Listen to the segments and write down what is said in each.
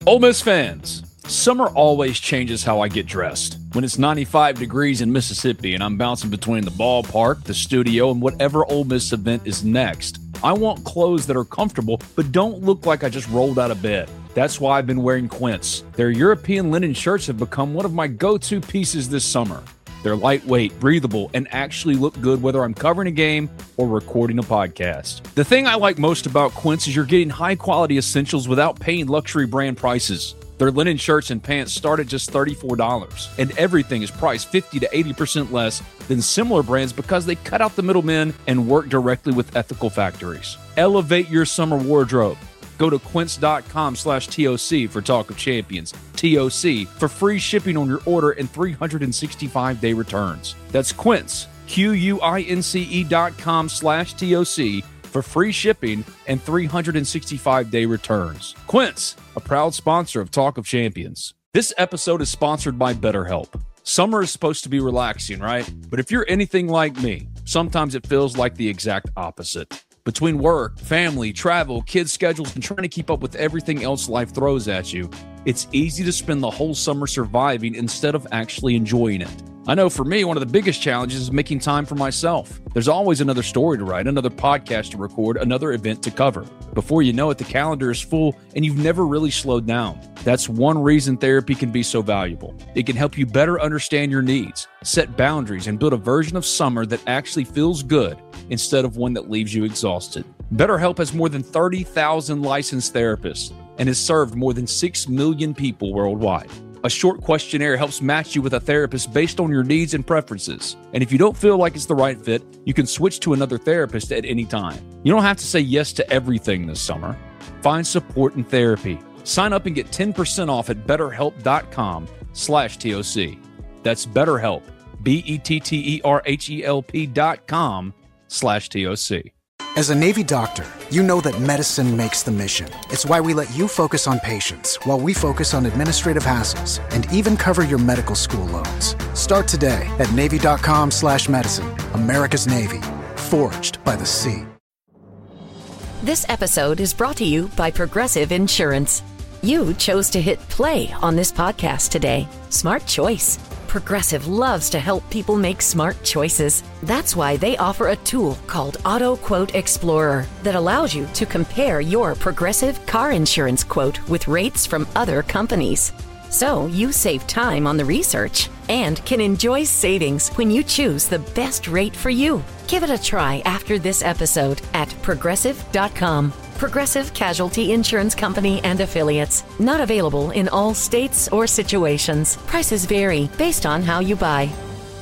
Ole Miss fans, summer always changes how I get dressed. When it's 95 degrees in Mississippi and I'm bouncing between the ballpark, the studio, and whatever Ole Miss event is next, I want clothes that are comfortable but don't look like I just rolled out of bed. That's why I've been wearing Quince. Their European linen shirts have become one of my go-to pieces this summer. They're lightweight, breathable, and actually look good whether I'm covering a game or recording a podcast. The thing I like most about Quince is you're getting high-quality essentials without paying luxury brand prices. Their linen shirts and pants start at just $34, and everything is priced 50 to 80% less than similar brands because they cut out the middlemen and work directly with ethical factories. Elevate your summer wardrobe. Go to quince.com/TOC for Talk of Champions, TOC, for free shipping on your order and 365-day returns. That's Quince, QUINCE.com/TOC for free shipping and 365-day returns. Quince, a proud sponsor of Talk of Champions. This episode is sponsored by BetterHelp. Summer is supposed to be relaxing, right? But if you're anything like me, sometimes it feels like the exact opposite. Between work, family, travel, kids' schedules, and trying to keep up with everything else life throws at you, it's easy to spend the whole summer surviving instead of actually enjoying it. I know for me, one of the biggest challenges is making time for myself. There's always another story to write, another podcast to record, another event to cover. Before you know it, the calendar is full and you've never really slowed down. That's one reason therapy can be so valuable. It can help you better understand your needs, set boundaries, and build a version of summer that actually feels good instead of one that leaves you exhausted. BetterHelp has more than 30,000 licensed therapists and has served more than 6 million people worldwide. A short questionnaire helps match you with a therapist based on your needs and preferences. And if you don't feel like it's the right fit, you can switch to another therapist at any time. You don't have to say yes to everything this summer. Find support in therapy. Sign up and get 10% off at BetterHelp.com/TOC. That's BetterHelp, BetterHelp.com/TOC. As a Navy doctor, you know that medicine makes the mission. It's why we let you focus on patients while we focus on administrative hassles and even cover your medical school loans. Start today at Navy.com/medicine. America's Navy, forged by the sea. This episode is brought to you by Progressive Insurance. You chose to hit play on this podcast today. Smart choice. Progressive loves to help people make smart choices. That's why they offer a tool called Auto Quote Explorer that allows you to compare your Progressive car insurance quote with rates from other companies. So you save time on the research and can enjoy savings when you choose the best rate for you. Give it a try after this episode at Progressive.com. Progressive Casualty Insurance Company and Affiliates. Not available in all states or situations. Prices vary based on how you buy.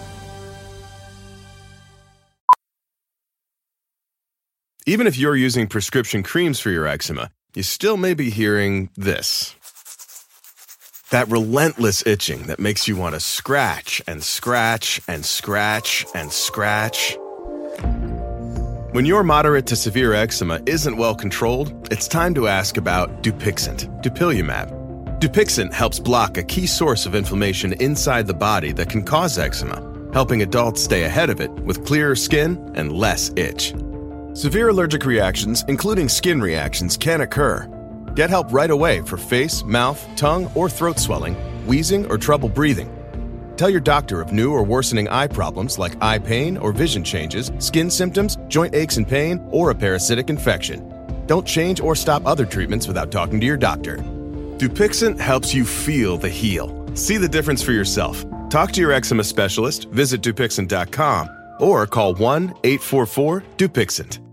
Even if you're using prescription creams for your eczema, you still may be hearing this. That relentless itching that makes you want to scratch and scratch and scratch and scratch. When your moderate to severe eczema isn't well controlled, it's time to ask about Dupixent, dupilumab. Dupixent helps block a key source of inflammation inside the body that can cause eczema, helping adults stay ahead of it with clearer skin and less itch. Severe allergic reactions, including skin reactions, can occur. Get help right away for face, mouth, tongue, or throat swelling, wheezing, or trouble breathing. Tell your doctor of new or worsening eye problems like eye pain or vision changes, skin symptoms, joint aches and pain, or a parasitic infection. Don't change or stop other treatments without talking to your doctor. Dupixent helps you feel the heal. See the difference for yourself. Talk to your eczema specialist, visit Dupixent.com, or call 1-844-DUPIXENT.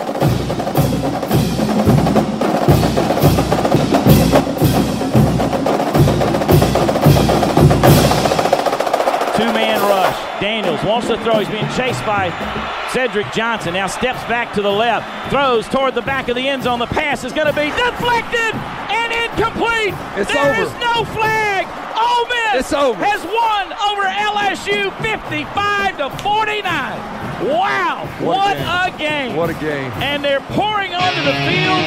Daniels wants to throw. He's being chased by Cedric Johnson. Now steps back to the left. Throws toward the back of the end zone. The pass is going to be deflected and incomplete. There is no flag. Ole Miss has won over LSU 55-49. Wow. What a game. What a game. And they're pouring onto the field.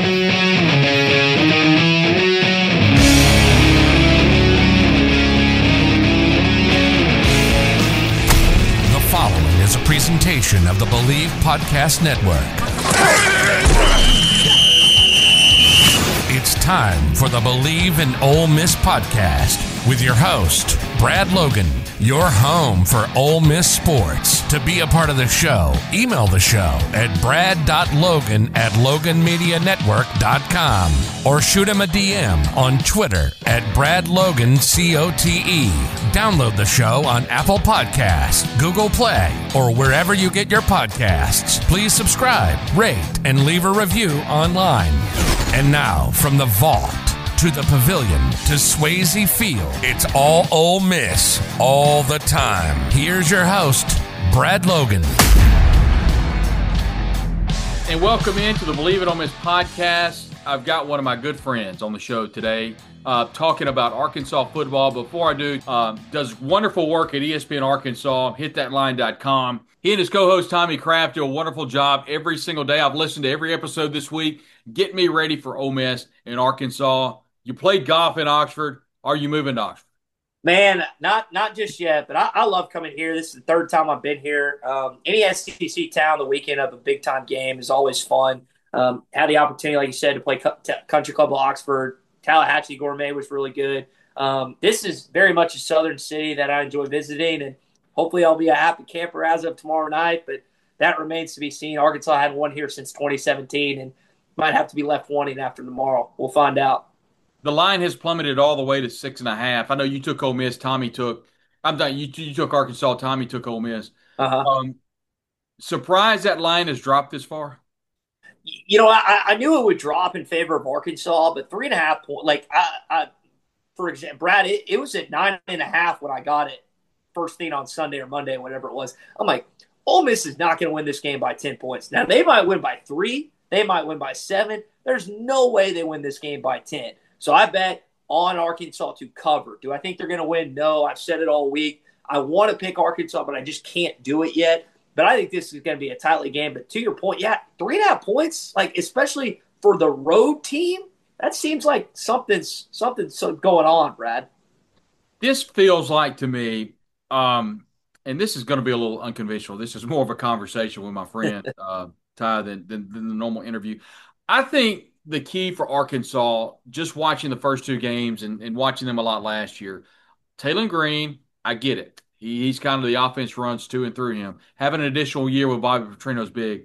Following is a presentation of the Believe Podcast Network. It's time for the Believe in Ole Miss podcast with your host, Brad Logan, your home for Ole Miss sports. To be a part of the show, email the show at brad.logan@loganmedianetwork.com or shoot him a DM on Twitter at BradLoganCOTE. Download the show on Apple Podcasts, Google Play, or wherever you get your podcasts. Please subscribe, rate, and leave a review online. And now, from the vault to the pavilion to Swayze Field, it's all Ole Miss all the time. Here's your host, Brad Logan. And welcome into the Believe It Ole Miss podcast. I've got one of my good friends on the show today talking about Arkansas football. Before I do, does wonderful work at ESPN Arkansas, hitthatline.com. He and his co-host Tommy Kraft do a wonderful job every single day. I've listened to every episode this week. Get me ready for Ole Miss in Arkansas. You played golf in Oxford. Are you moving to Oxford? Man, not just yet, but I love coming here. This is the third time I've been here. Any SEC town the weekend of a big-time game is always fun. Had the opportunity, like you said, to play Country Club of Oxford. Tallahatchie Gourmet was really good. This is very much a southern city that I enjoy visiting, and hopefully I'll be a happy camper as of tomorrow night, but that remains to be seen. Arkansas hadn't won here since 2017 and might have to be left wanting after tomorrow. We'll find out. The line has plummeted all the way to 6.5. I know you took Ole Miss. Tommy took – I'm done. You took Arkansas. Tommy took Ole Miss. Surprised that line has dropped this far? You know, I knew it would drop in favor of Arkansas, but 3.5 points. Like, for example, Brad, it was at 9.5 when I got it first thing on Sunday or Monday, whatever it was. I'm like, Ole Miss is not going to win this game by 10 points. Now, they might win by 3. They might win by 7. There's no way they win this game by 10. So I bet on Arkansas to cover. Do I think they're going to win? No. I've said it all week. I want to pick Arkansas, but I just can't do it yet. But I think this is going to be a tightly game. But to your point, yeah, 3.5 points, like especially for the road team, that seems like something's going on, Brad. This feels like to me, and this is going to be a little unconventional. This is more of a conversation with my friend Ty than the normal interview. I think the key for Arkansas, just watching the first two games and watching them a lot last year, Taylon Green, I get it. He's kind of the offense runs to and through him. Having an additional year with Bobby Petrino is big.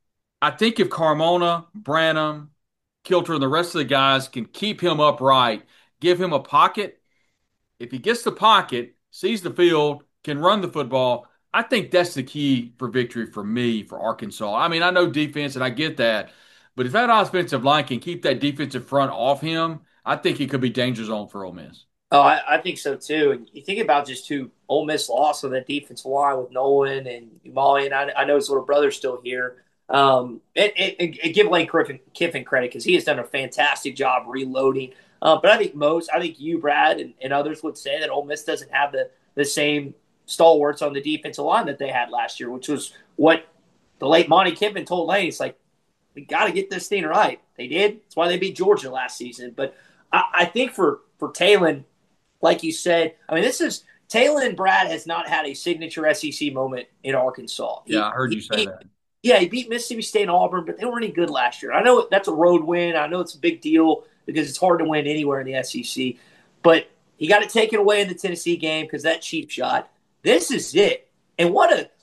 I think if Carmona, Branham, Kilter, and the rest of the guys can keep him upright, give him a pocket, if he gets the pocket, sees the field, can run the football, I think that's the key for victory for me, for Arkansas. I mean, I know defense, and I get that. But if that offensive line can keep that defensive front off him, I think it could be danger zone for Ole Miss. Oh, I think so too. And you think about just who Ole Miss lost on that defensive line with Nolan and Umali, and I know his little brother's still here. And give Lane Kiffin credit because he has done a fantastic job reloading. But I think you, Brad, and others would say that Ole Miss doesn't have the same stalwarts on the defensive line that they had last year, which was what the late Monty Kiffin told Lane. It's like, we got to get this thing right. They did. That's why they beat Georgia last season. But I think for Taylon, like you said, I mean, Taylon Brad has not had a signature SEC moment in Arkansas. I heard you say that. Yeah, he beat Mississippi State and Auburn, but they weren't any good last year. I know that's a road win. I know it's a big deal because it's hard to win anywhere in the SEC. But he got it taken away in the Tennessee game because that cheap shot. This is it. And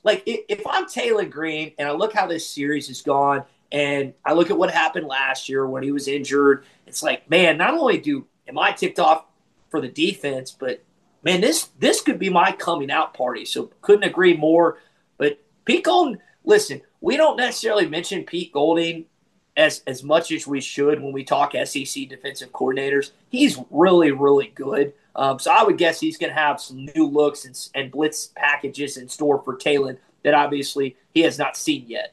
if I'm Taylon Green and I look how this series has gone and I look at what happened last year when he was injured, it's like, man, not only am I ticked off for the defense, but man, this could be my coming out party. So couldn't agree more. But Pete Golding, listen, we don't necessarily mention Pete Golding as much as we should when we talk SEC defensive coordinators. He's really, really good. So I would guess he's going to have some new looks and blitz packages in store for Taylon that obviously he has not seen yet.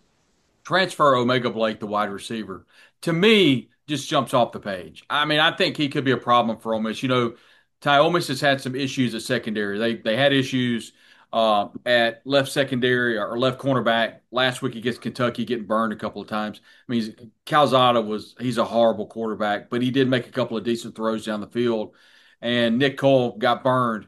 Transfer Omega Blake, the wide receiver, to me, just jumps off the page. I mean, I think he could be a problem for Ole Miss. You know, Ole Miss has had some issues at secondary. They had issues at left secondary or left cornerback last week against Kentucky, getting burned a couple of times. I mean, Calzada he's a horrible quarterback, but he did make a couple of decent throws down the field. And Nick Cole got burned.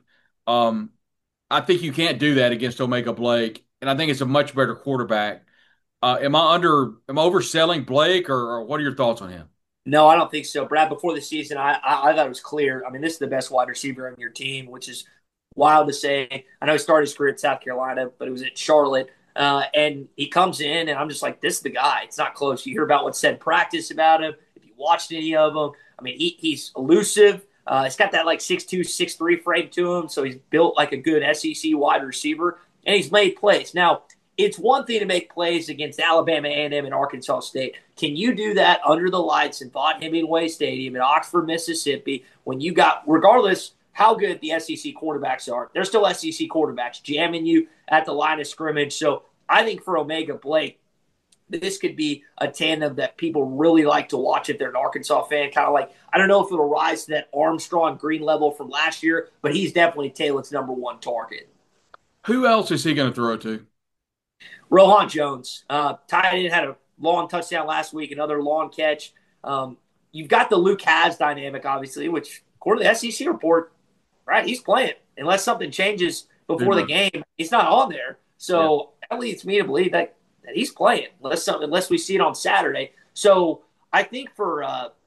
I think you can't do that against Omega Blake, and I think it's a much better quarterback. Am I overselling Blake, or what are your thoughts on him? No, I don't think so, Brad. Before the season, I thought it was clear. I mean, this is the best wide receiver on your team, which is wild to say. I know he started his career at South Carolina, but it was at Charlotte. And he comes in, and I'm just like, this is the guy. It's not close. You hear about what's said in practice about him. If you watched any of them, I mean, he's elusive. He's got that like 6'2", 6'3" frame to him, so he's built like a good SEC wide receiver, and he's made plays. Now, it's one thing to make plays against Alabama A&M and Arkansas State. Can you do that under the lights in Vaught Hemingway Stadium in Oxford, Mississippi, when you got, regardless how good the SEC quarterbacks are, they're still SEC quarterbacks jamming you at the line of scrimmage. So I think for O'Mega Blake, this could be a tandem that people really like to watch if they're an Arkansas fan. Kind of like, I don't know if it'll rise to that Armstrong Green level from last year, but he's definitely Taylor's number one target. Who else is he going to throw to? Rohan Jones. Tight end had a long touchdown last week, another long catch. You've got the Luke Hasz dynamic, obviously, which according to the SEC report, right, he's playing. Unless something changes before the game, he's not on there. So that leads me to believe that he's playing, unless we see it on Saturday. So I think for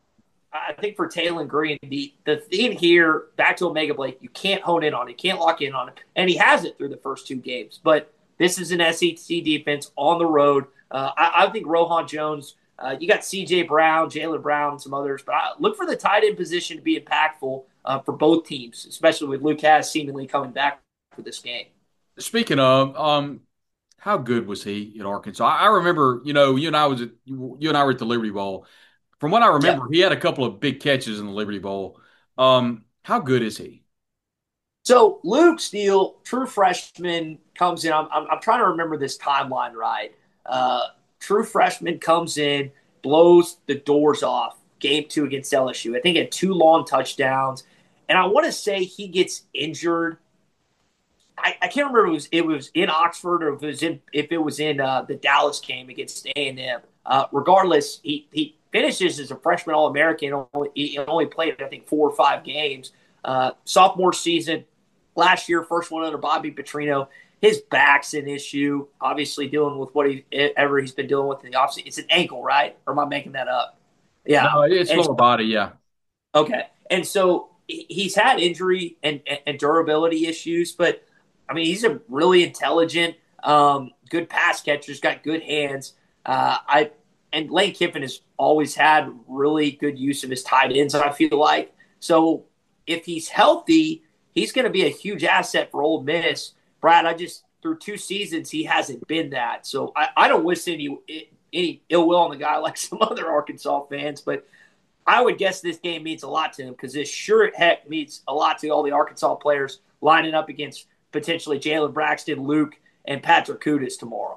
Taylor Green, the theme here, back to O'Mega Blake, you can't hone in on it, you can't lock in on it, and he has it through the first two games. But this is an SEC defense on the road. I think Rohan Jones, you got C.J. Brown, Jaylen Brown, and some others, but look for the tight end position to be impactful for both teams, especially with Luke Hasz seemingly coming back for this game. Speaking of, how good was he at Arkansas? I remember, you and I were at the Liberty Bowl. From what I remember, he had a couple of big catches in the Liberty Bowl. How good is he? So Luke Steele, true freshman, comes in. I'm trying to remember this timeline right. True freshman comes in, blows the doors off. Game 2 against LSU. I think he had 2 long touchdowns, and I want to say he gets injured. I can't remember if it was in Oxford or if it was in the Dallas game against A&M. Regardless, he finishes as a freshman All-American. He only played, I think, 4 or 5 games. Sophomore season, last year, first one under Bobby Petrino. His back's an issue, obviously dealing with whatever he's been dealing with in the offseason. It's an ankle, right? Or am I making that up? Yeah. No, it's lower body, yeah. Okay. And so he's had injury and durability issues, but, I mean, he's a really intelligent, good pass catcher. He's got good hands. And Lane Kiffin has always had really good use of his tight ends, I feel like. So if he's healthy, he's going to be a huge asset for Ole Miss. Brad, through 2 seasons, he hasn't been that. So I don't wish any ill will on the guy like some other Arkansas fans, but I would guess this game means a lot to him because this sure heck means a lot to all the Arkansas players lining up against potentially Jalen Braxton, Luke, and Patrick Kudus tomorrow.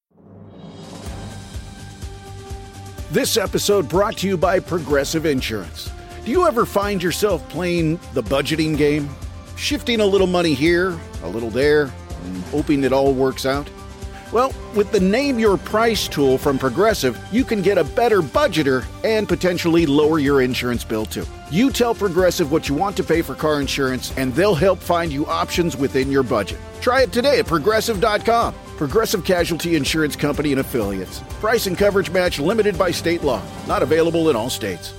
This episode brought to you by Progressive Insurance. Do you ever find yourself playing the budgeting game? Shifting a little money here, a little there, and hoping it all works out? Well, with the Name Your Price tool from Progressive, you can get a better budgeter and potentially lower your insurance bill too. You tell Progressive what you want to pay for car insurance, and they'll help find you options within your budget. Try it today at Progressive.com. Progressive Casualty Insurance Company and Affiliates. Price and coverage match limited by state law. Not available in all states.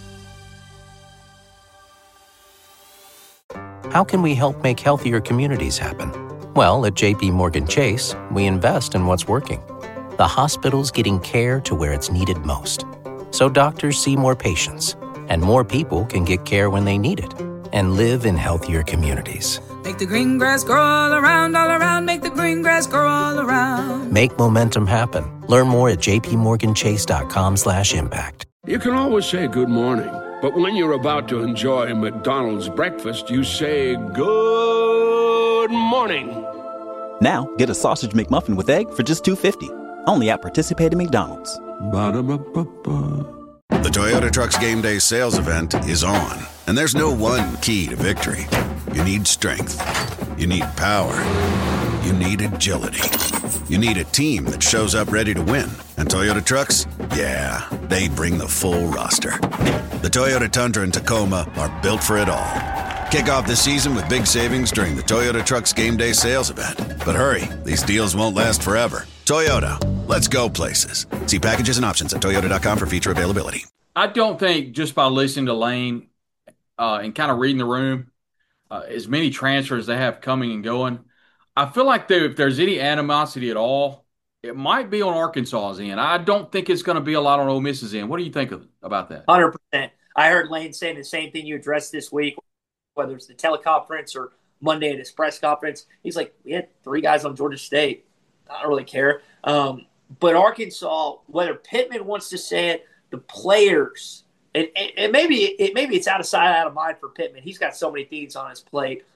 How can we help make healthier communities happen? Well, at JP Morgan Chase, we invest in what's working. The hospital's getting care to where it's needed most. So doctors see more patients, and more people can get care when they need it, and live in healthier communities. Make the green grass grow all around, make the green grass grow all around. Make momentum happen. Learn more at jpmorganchase.com/impact. You can always say good morning, but when you're about to enjoy McDonald's breakfast, you say good morning. Now, get a sausage McMuffin with egg for just $2.50. Only at participating McDonald's. Ba-da-ba-ba-ba. The Toyota Trucks Game Day sales event is on, and there's no one key to victory. You need strength. You need power. You need agility. You need a team that shows up ready to win. And Toyota Trucks, yeah, they bring the full roster. The Toyota Tundra and Tacoma are built for it all. Kick off the season with big savings during the Toyota Trucks Game Day sales event. But hurry, these deals won't last forever. Toyota, let's go places. See packages and options at toyota.com for feature availability. I don't think just by listening to Lane and kind of reading the room, as many transfers they have coming and going, I feel like if there's any animosity at all, it might be on Arkansas's end. I don't think it's going to be a lot on Ole Miss's end. What do you think about that? 100%. I heard Lane saying the same thing you addressed this week, whether it's the teleconference or Monday at his press conference. He's like, we had 3 guys on Georgia State. I don't really care. But Arkansas, whether Pittman wants to say it, the players, and maybe it's out of sight, out of mind for Pittman. He's got so many things on his plate.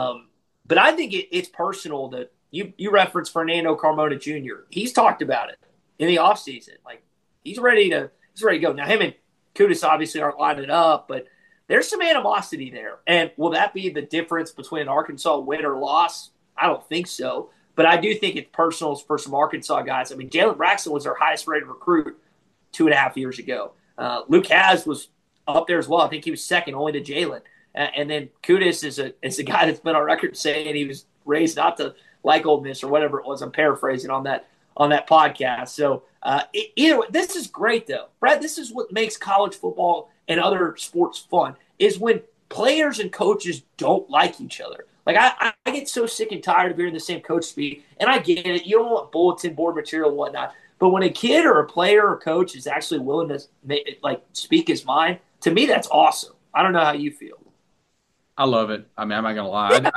But I think it's personal that you referenced Fernando Carmona Jr. He's talked about it in the offseason. Like, he's ready to go. Now, him and Kudus obviously aren't lining up, but there's some animosity there. And will that be the difference between an Arkansas win or loss? I don't think so. But I do think it's personal for some Arkansas guys. I mean, Jalen Braxton was their highest-rated recruit 2.5 years ago. Luke Haz was up there as well. I think he was second only to Jalen. And then Kudus is a guy that's been on record saying he was raised not to like Ole Miss or whatever it was. I'm paraphrasing on that podcast. So either way, this is great, though. Brad, this is what makes college football and other sports fun, is when players and coaches don't like each other. Like, I get so sick and tired of hearing the same coach speak, and I get it. You don't want bulletin board material and whatnot. But when a kid or a player or coach is actually willing to speak his mind, to me, that's awesome. I don't know how you feel. I love it. I mean, I'm not going to lie.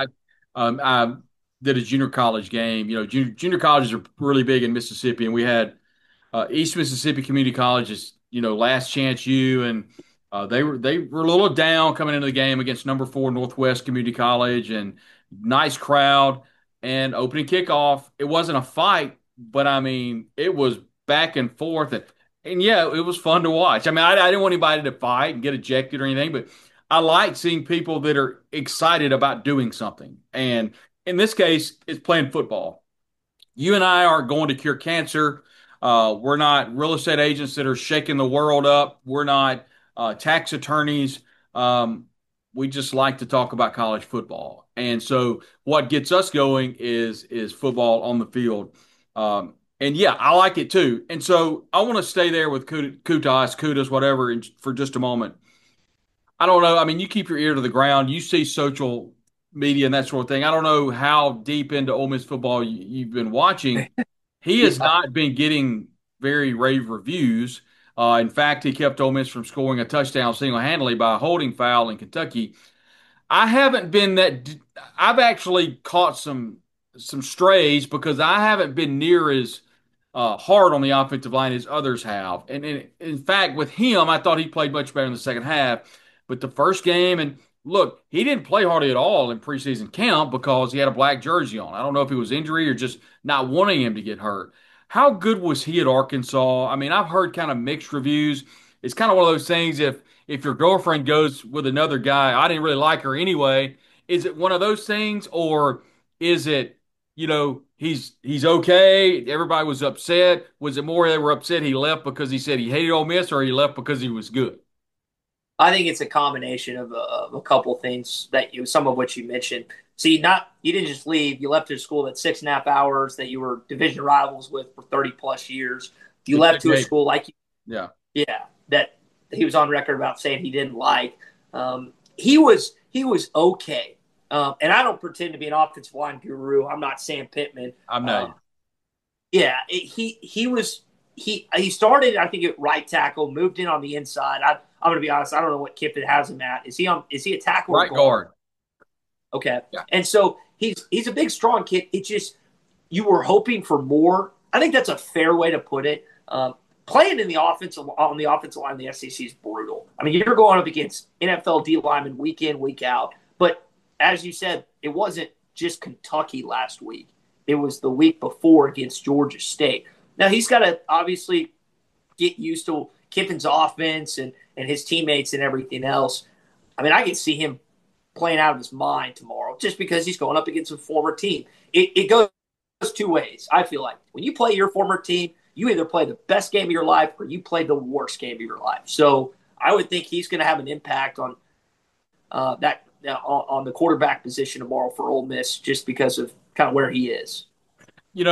I did a junior college game. You know, junior colleges are really big in Mississippi, and we had East Mississippi Community College's, Last Chance U, and they were a little down coming into the game against number 4 Northwest Community College, and nice crowd. And opening kickoff, it wasn't a fight, but I mean, it was back and forth, and yeah, it was fun to watch. I mean, I didn't want anybody to fight and get ejected or anything, but I like seeing people that are excited about doing something. And in this case, it's playing football. You and I aren't going to cure cancer. We're not real estate agents that are shaking the world up. We're not tax attorneys. We just like to talk about college football. And so what gets us going is football on the field. And yeah, I like it too. And so I want to stay there with Kudus, whatever, for just a moment. I don't know. I mean, you keep your ear to the ground. You see social media and that sort of thing. I don't know how deep into Ole Miss football you've been watching. He has not been getting very rave reviews. In fact, he kept Ole Miss from scoring a touchdown single-handedly by a holding foul in Kentucky. I haven't been that. I've actually caught some strays because I haven't been near as hard on the offensive line as others have. And in fact, with him, I thought he played much better in the second half. But the first game, and look, he didn't play hardly at all in preseason camp because he had a black jersey on. I don't know if it was injury or just not wanting him to get hurt. How good was he at Arkansas? I mean, I've heard kind of mixed reviews. It's kind of one of those things, if your girlfriend goes with another guy, I didn't really like her anyway. Is it one of those things, or is it, he's okay, everybody was upset? Was it more they were upset he left because he said he hated Ole Miss, or he left because he was good? I think it's a combination of a couple things some of which you mentioned. So you didn't just leave. You left to a school that's 6.5 hours that you were division rivals with for 30 plus years. You left to a school that he was on record about saying he didn't like. He was okay. And I don't pretend to be an offensive line guru. I'm not Sam Pittman. I'm not. He started, I think, at right tackle, moved in on the inside. I'm going to be honest. I don't know what Kiffin has him at. Is he a tackle? Right guard. Okay. Yeah. And so he's a big, strong kid. It's just, you were hoping for more. I think that's a fair way to put it. Playing on the offensive line in the SEC is brutal. I mean, you're going up against NFL D linemen week in, week out. But as you said, it wasn't just Kentucky last week. It was the week before against Georgia State. Now, he's got to obviously get used to Kiffin's offense and his teammates and everything else. I mean, I can see him playing out of his mind tomorrow just because he's going up against a former team. It goes 2 ways, I feel like. When you play your former team, you either play the best game of your life or you play the worst game of your life. So I would think he's going to have an impact on on the quarterback position tomorrow for Ole Miss just because of kind of where he is.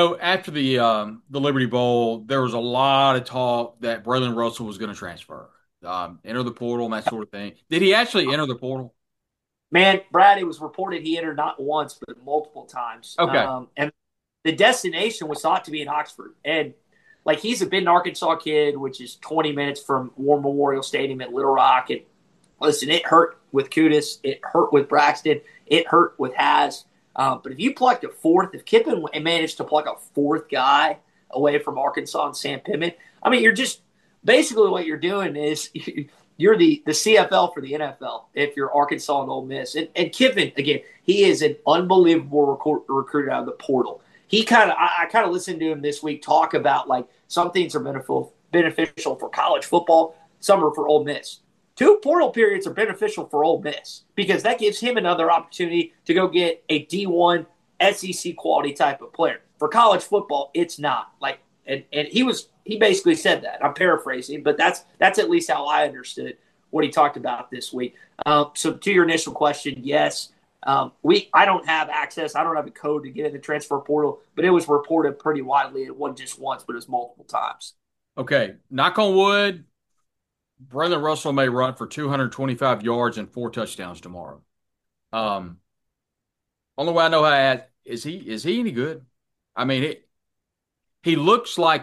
After the Liberty Bowl, there was a lot of talk that Braylon Russell was going to transfer. enter the portal and that sort of thing. Did he actually enter the portal? Man, Brad, it was reported he entered not once but multiple times. Okay. And the destination was thought to be in Oxford. And, like, he's a Benton, Arkansas kid, which is 20 minutes from War Memorial Stadium at Little Rock. And, listen, it hurt with Kudus. It hurt with Braxton. It hurt with Haz. But if you plucked a fourth, if Kiffin managed to pluck a fourth guy away from Arkansas and Sam Pittman, I mean, you're just – basically what you're doing is – you're the CFL for the NFL if you're Arkansas and Ole Miss. And Kiffin, again, he is an unbelievable recruiter out of the portal. I kind of listened to him this week talk about, like, some things are beneficial for college football, some are for Ole Miss. 2 portal periods are beneficial for Ole Miss because that gives him another opportunity to go get a D1 SEC quality type of player. For college football, it's not. Like, and he basically said that. I'm paraphrasing, but that's at least how I understood what he talked about this week. So to your initial question, yes, I don't have access. I don't have a code to get in the transfer portal, but it was reported pretty widely. It wasn't just once, but it was multiple times. Okay, knock on wood. Braylon Russell may run for 225 yards and 4 touchdowns tomorrow. Only way I know how to ask, is he any good? I mean, he looks like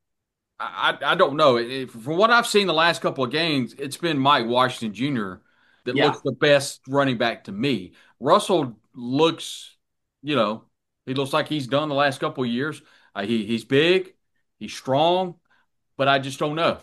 I don't know. From what I've seen the last couple of games, it's been Mike Washington Jr. that looks the best running back to me. Russell looks, he looks like he's done the last couple of years. He's big, he's strong, but I just don't know.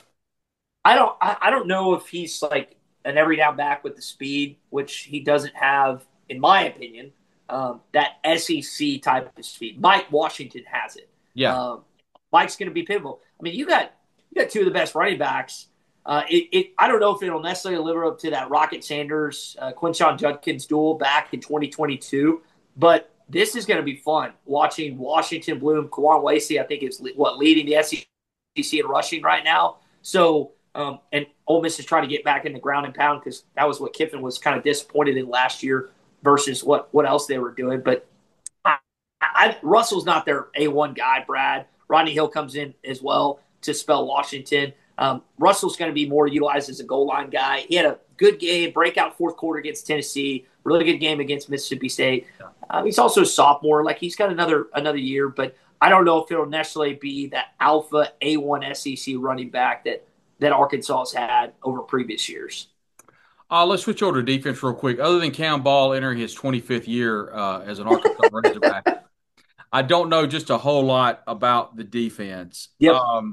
I don't know if he's like an every down back with the speed, which he doesn't have, in my opinion. That SEC type of speed. Mike Washington has it. Yeah. Mike's going to be pivotal. I mean, you got 2 of the best running backs. I don't know if it'll necessarily live up to that Rocket Sanders, Quinshon Judkins duel back in 2022, but this is going to be fun watching Washington Bloom. Kawan Lacey, I think, is leading the SEC in rushing right now. So, and Ole Miss is trying to get back in the ground and pound because that was what Kiffin was kind of disappointed in last year versus what else they were doing. But Russell's not their A1 guy, Brad. Rodney Hill comes in as well to spell Washington. Russell's going to be more utilized as a goal line guy. He had a good game, breakout fourth quarter against Tennessee, really good game against Mississippi State. He's also a sophomore. Like, he's got another year, but I don't know if it'll necessarily be that alpha A1 SEC running back that Arkansas has had over previous years. Let's switch over to defense real quick. Other than Cam Ball entering his 25th year as an Arkansas Razorback, I don't know just a whole lot about the defense. Yep.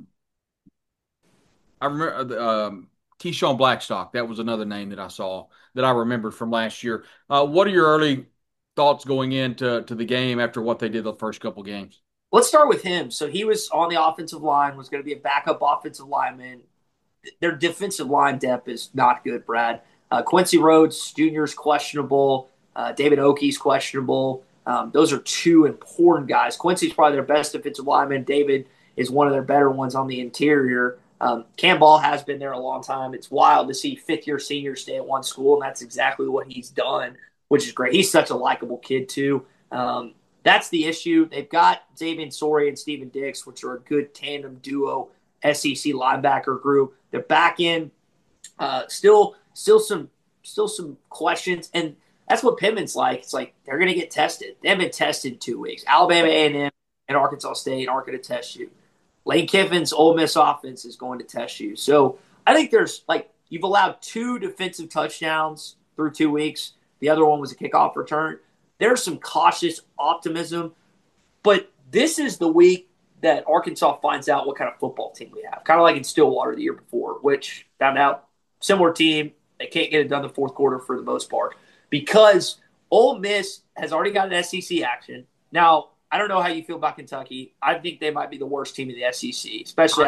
I remember Keyshawn Blackstock. That was another name that I saw that I remembered from last year. What are your early thoughts going into the game after what they did the first couple games? Let's start with him. So he was on the offensive line, was going to be a backup offensive lineman. Their defensive line depth is not good, Brad. Quincy Rhodes Jr. is questionable. David Oakey's questionable. Those are 2 important guys. Quincy's probably their best defensive lineman. David is one of their better ones on the interior. Cam Ball has been there a long time. It's wild to see fifth-year seniors stay at one school, and that's exactly what he's done, which is great. He's such a likable kid, too. That's the issue. They've got Xavier Sori and Steven Dix, which are a good tandem duo SEC linebacker group. Their back end, still some questions, and that's what Pittman's like. It's like they're going to get tested. They haven't been tested in 2 weeks. Alabama A&M and Arkansas State aren't going to test you. Lane Kiffin's Ole Miss offense is going to test you. So I think you've allowed 2 defensive touchdowns through 2 weeks. The other one was a kickoff return. There's some cautious optimism, but this is the week that Arkansas finds out what kind of football team we have. Kind of like in Stillwater the year before, which found out similar team. They can't get it done the fourth quarter for the most part because Ole Miss has already got an SEC action. Now, I don't know how you feel about Kentucky. I think they might be the worst team in the SEC, especially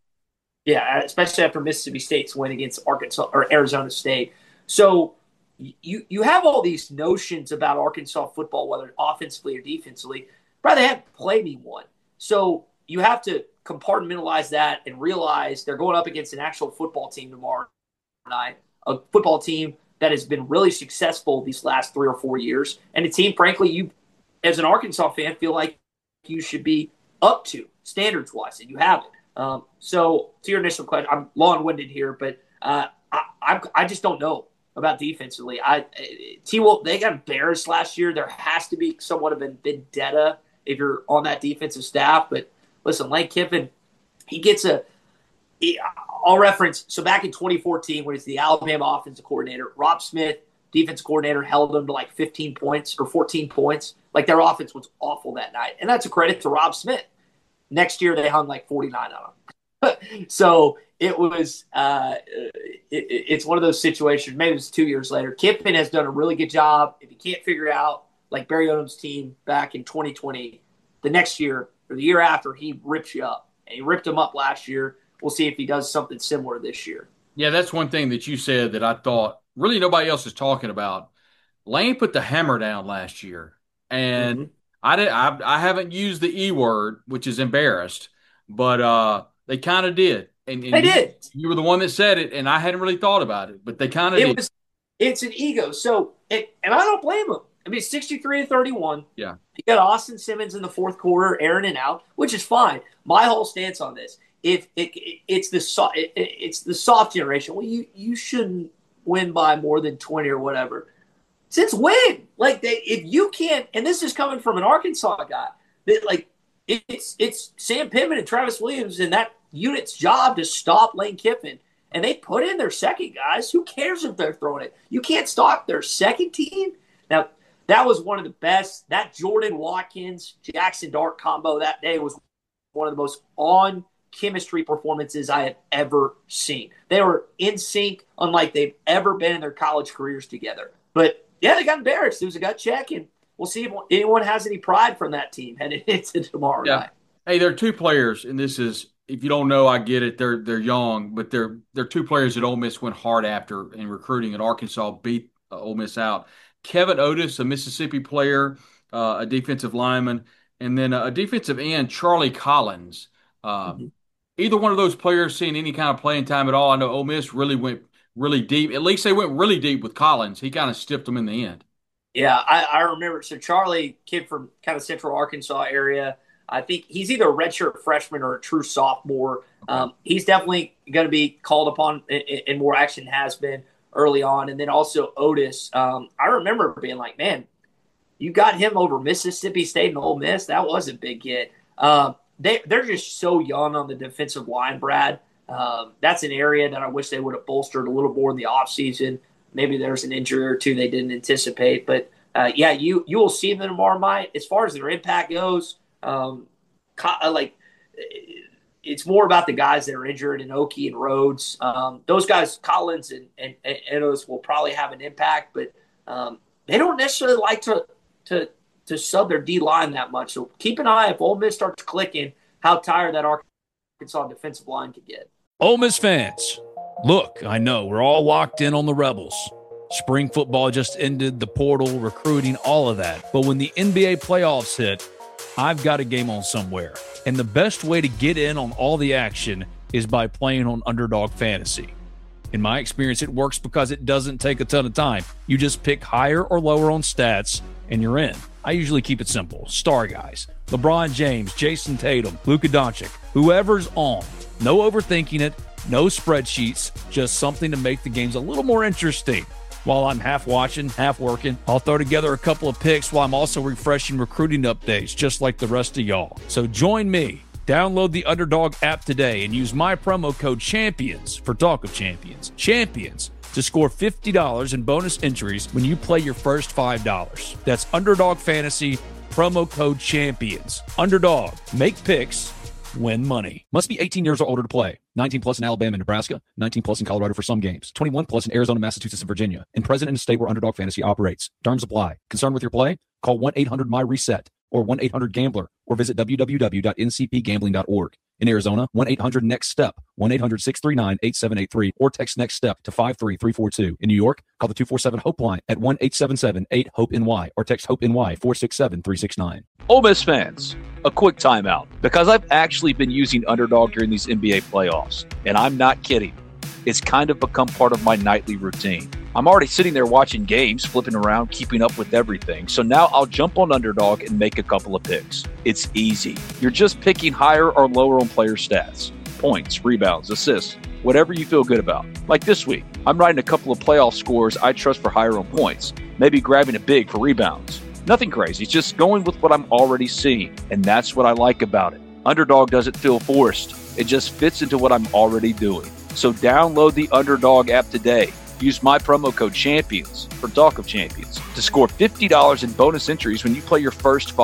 after Mississippi State's win against Arkansas or Arizona State. So you have all these notions about Arkansas football, whether offensively or defensively, but they haven't played anyone. So you have to compartmentalize that and realize they're going up against an actual football team tomorrow night, a football team that has been really successful these last 3 or 4 years, and a team, frankly, you as an Arkansas fan feel like you should be up to standards-wise, and you haven't. So to your initial question, I'm long-winded here, but I just don't know about defensively. T-Wolf, they got embarrassed last year. There has to be somewhat of a vendetta if you're on that defensive staff. But listen, Lane Kiffin, I'll reference, so back in 2014 when he's the Alabama offensive coordinator, Rob Smith, defensive coordinator, held them to like 15 points or 14 points. Like their offense was awful that night. And that's a credit to Rob Smith. Next year they hung like 49 on them. So it was it's one of those situations, maybe it was 2 years later. Kiffin has done a really good job. If you can't figure it out, like Barry Odom's team back in 2020, the next year or the year after, he rips you up. And he ripped him up last year. We'll see if he does something similar this year. Yeah, that's one thing that you said that I thought really nobody else is talking about. Lane put the hammer down last year, and I haven't used the E word, which is embarrassed, but they kind of did. And they did. You were the one that said it, and I hadn't really thought about it, but they kind of did. It's an ego. So, and I don't blame them. I mean, 63-31. Yeah. You got Austin Simmons in the fourth quarter, airing and out, which is fine. My whole stance on this, it's the soft generation. Well, you shouldn't win by more than 20 or whatever. Since when? Like if you can't, and this is coming from an Arkansas guy, that like it's Sam Pittman and Travis Williams and that unit's job to stop Lane Kiffin. And they put in their second guys. Who cares if they're throwing it? You can't stop their second team. Now, that was one of the best. That Jordan Watkins, Jackson Dart combo that day was one of the most on chemistry performances I have ever seen. They were in sync, unlike they've ever been in their college careers together. But, yeah, they got embarrassed. It was a gut check, and we'll see if anyone has any pride from that team headed into tomorrow night. Hey, there are two players, and this is, if you don't know, I get it. They're young, but they're two players that Ole Miss went hard after in recruiting, and Arkansas beat Ole Miss out. Kevin Otis, a Mississippi player, a defensive lineman, and then a defensive end, Charlie Collins. Either one of those players seeing any kind of playing time at all. I know Ole Miss really went really deep. At least they went really deep with Collins. He kind of stiffed them in the end. Yeah, I remember. So Charlie, kid from kind of central Arkansas area, I think he's either a redshirt freshman or a true sophomore. He's definitely going to be called upon in more action, has been early on. And then also Otis. I remember being like, man, you got him over Mississippi State and Ole Miss. That was a big hit. They're just so young on the defensive line, Brad. That's an area that I wish they would have bolstered a little more in the offseason. Maybe there's an injury or two they didn't anticipate. But, yeah, you will see them tomorrow night. As far as their impact goes, it's more about the guys that are injured, and Oki and Rhodes. Those guys, Collins and Otis, will probably have an impact, but they don't necessarily like to sub their D-line that much. So keep an eye if Ole Miss starts clicking, how tired that Arkansas defensive line could get. Ole Miss fans, look, I know we're all locked in on the Rebels. Spring football just ended, the portal, recruiting, all of that. But when the NBA playoffs hit, I've got a game on somewhere. And the best way to get in on all the action is by playing on Underdog Fantasy. In my experience, it works because it doesn't take a ton of time. You just pick higher or lower on stats, and you're in. I usually keep it simple. Star guys. LeBron James, Jason Tatum, Luka Doncic, whoever's on. No overthinking it, no spreadsheets, just something to make the games a little more interesting. While I'm half watching, half working, I'll throw together a couple of picks while I'm also refreshing recruiting updates, just like the rest of y'all. So join me. Download the Underdog app today and use my promo code CHAMPIONS for Talk of Champions. Champions to score $50 in bonus entries when you play your first $5. That's Underdog Fantasy, promo code CHAMPIONS. Underdog, make picks, win money. Must be 18 years or older to play. 19 plus in Alabama and Nebraska. 19 plus in Colorado for some games. 21 plus in Arizona, Massachusetts, and Virginia. And present in a state where Underdog Fantasy operates. Terms apply. Concerned with your play? Call 1-800-MY-RESET or 1-800-GAMBLER or visit www.ncpgambling.org. In Arizona, 1-800-NEXT-STEP, 1-800-639-8783, or text NEXT STEP to 53342. In New York, call the 247-HOPE line at 1-877-8-HOPE-NY or text HOPE-NY 467-369. Ole Miss fans, a quick timeout, because I've actually been using Underdog during these NBA playoffs, and I'm not kidding. It's kind of become part of my nightly routine. I'm already sitting there watching games, flipping around, keeping up with everything. So now I'll jump on Underdog and make a couple of picks. It's easy. You're just picking higher or lower on player stats, points, rebounds, assists, whatever you feel good about. Like this week, I'm writing a couple of playoff scores I trust for higher own points, maybe grabbing a big for rebounds. Nothing crazy, it's just going with what I'm already seeing, and that's what I like about it. Underdog doesn't feel forced. It just fits into what I'm already doing. So download the Underdog app today. Use my promo code CHAMPIONS for Talk of Champions to score $50 in bonus entries when you play your first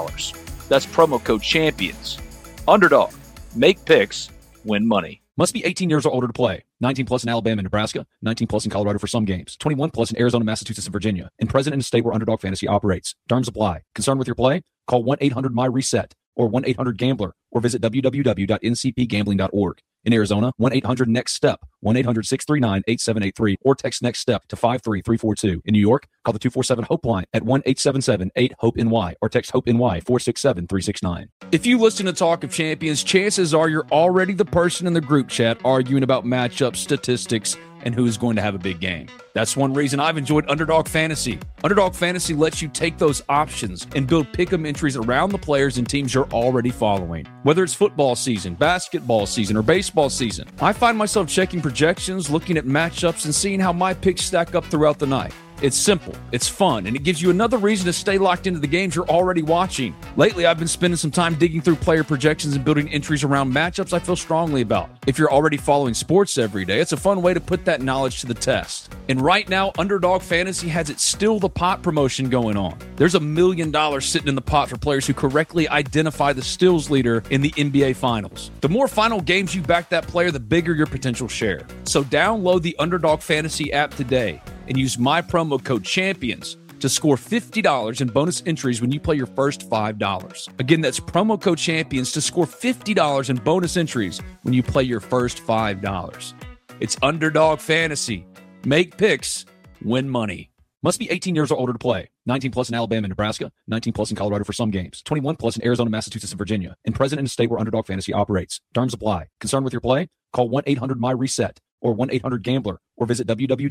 $5. That's promo code CHAMPIONS. Underdog. Make picks. Win money. Must be 18 years or older to play. 19 plus in Alabama and Nebraska. 19 plus in Colorado for some games. 21 plus in Arizona, Massachusetts, and Virginia. And present in a state where Underdog Fantasy operates. Terms apply. Concerned with your play? Call 1-800-MY-RESET or 1-800-GAMBLER or visit www.ncpgambling.org. In Arizona, 1-800-NEXT-STEP, 1-800-639-8783, or text NEXT STEP to 53342. In New York, call the 247-HOPE line at 1-877-8-HOPE-NY or text HOPE-NY 467-369. If you listen to Talk of Champions, chances are you're already the person in the group chat arguing about matchup statistics and who's going to have a big game. That's one reason I've enjoyed Underdog Fantasy. Underdog Fantasy lets you take those options and build pick'em entries around the players and teams you're already following. Whether it's football season, basketball season, or baseball season, I find myself checking projections, looking at matchups, and seeing how my picks stack up throughout the night. It's simple, it's fun, and it gives you another reason to stay locked into the games you're already watching. Lately, I've been spending some time digging through player projections and building entries around matchups I feel strongly about. If you're already following sports every day, it's a fun way to put that knowledge to the test. And right now, Underdog Fantasy has its Still the Pot promotion going on. There's $1 million sitting in the pot for players who correctly identify the stills leader in the NBA Finals. The more final games you back that player, the bigger your potential share. So download the Underdog Fantasy app today and use my promo code CHAMPIONS to score $50 in bonus entries when you play your first $5. Again, that's promo code CHAMPIONS to score $50 in bonus entries when you play your first $5. It's Underdog Fantasy. Make picks, win money. Must be 18 years or older to play. 19 plus in Alabama and Nebraska. 19 plus in Colorado for some games. 21 plus in Arizona, Massachusetts, and Virginia. And present in a state where Underdog Fantasy operates. Terms apply. Concerned with your play? Call 1-800-MY-RESET or 1-800-GAMBLER or visit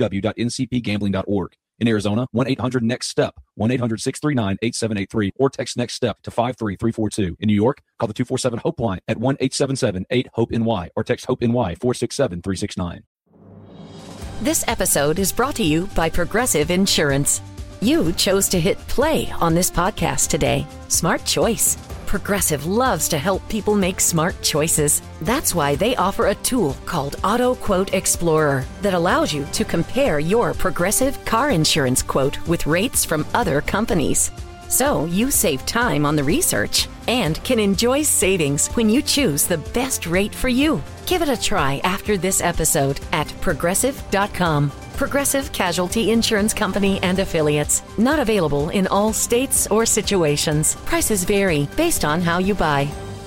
www.ncpgambling.org. In Arizona, 1-800-NEXT-STEP, 1-800-639-8783, or text NEXT STEP to 53342. In New York, call the 247-HOPE line at 1-877-8-HOPE-NY or text HOPE-NY 467-369. This episode is brought to you by Progressive Insurance. You chose to hit play on this podcast today. Smart choice. Progressive loves to help people make smart choices. That's why they offer a tool called Auto Quote Explorer that allows you to compare your Progressive car insurance quote with rates from other companies. So you save time on the research and can enjoy savings when you choose the best rate for you. Give it a try after this episode at Progressive.com. Progressive Casualty Insurance Company and Affiliates. Not available in all states or situations. Prices vary based on how you buy.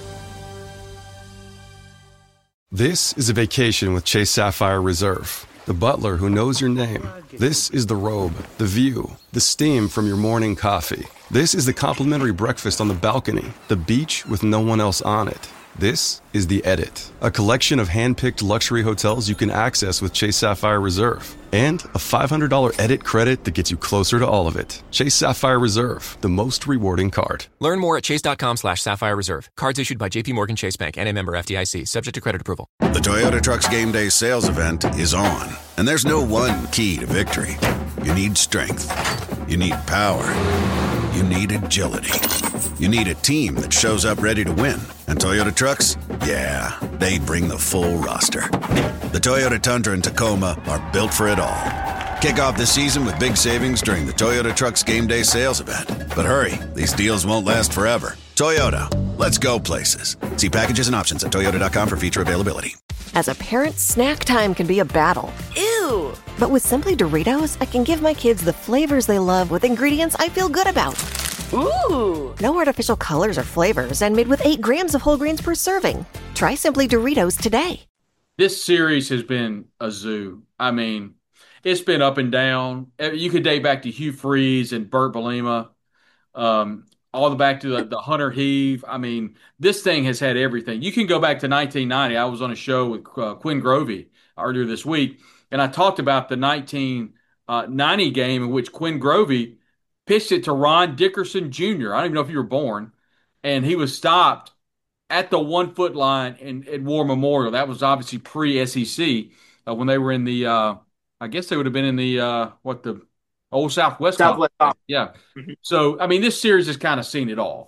This is a vacation with Chase Sapphire Reserve. The butler who knows your name. This is the robe, the view, the steam from your morning coffee. This is the complimentary breakfast on the balcony, the beach with no one else on it. This is The Edit, a collection of hand-picked luxury hotels you can access with Chase Sapphire Reserve. And a $500 Edit credit that gets you closer to all of it. Chase Sapphire Reserve, the most rewarding card. Learn more at chase.com/Sapphire Reserve. Cards issued by J.P. Morgan Chase Bank and a member FDIC, subject to credit approval. The Toyota Trucks Game Day sales event is on, and there's no one key to victory. You need strength. You need power. You need agility. You need a team that shows up ready to win. And Toyota Trucks? Yeah, they bring the full roster. The Toyota Tundra and Tacoma are built for it all. Kick off the season with big savings during the Toyota Trucks Game Day sales event. But hurry, these deals won't last forever. Toyota, let's go places. See packages and options at toyota.com for feature availability. As a parent, snack time can be a battle. Ew! But with Simply Doritos, I can give my kids the flavors they love with ingredients I feel good about. Ooh! No artificial colors or flavors, and made with 8 grams of whole grains per serving. Try Simply Doritos today. This series has been a zoo. I mean, it's been up and down. You could date back to Hugh Freeze and Burt Belima, all the back to the Hunter Heave. I mean, this thing has had everything. You can go back to 1990. I was on a show with Quinn Grovey earlier this week, and I talked about the 1990 game in which Quinn Grovey pitched it to Ron Dickerson Jr. I don't even know if you were born, and he was stopped at the 1 foot line at War Memorial. That was obviously pre-SEC when they were in the. I guess they would have been in the the old Southwest Conference. Yeah. Mm-hmm. So I mean, this series has kind of seen it all.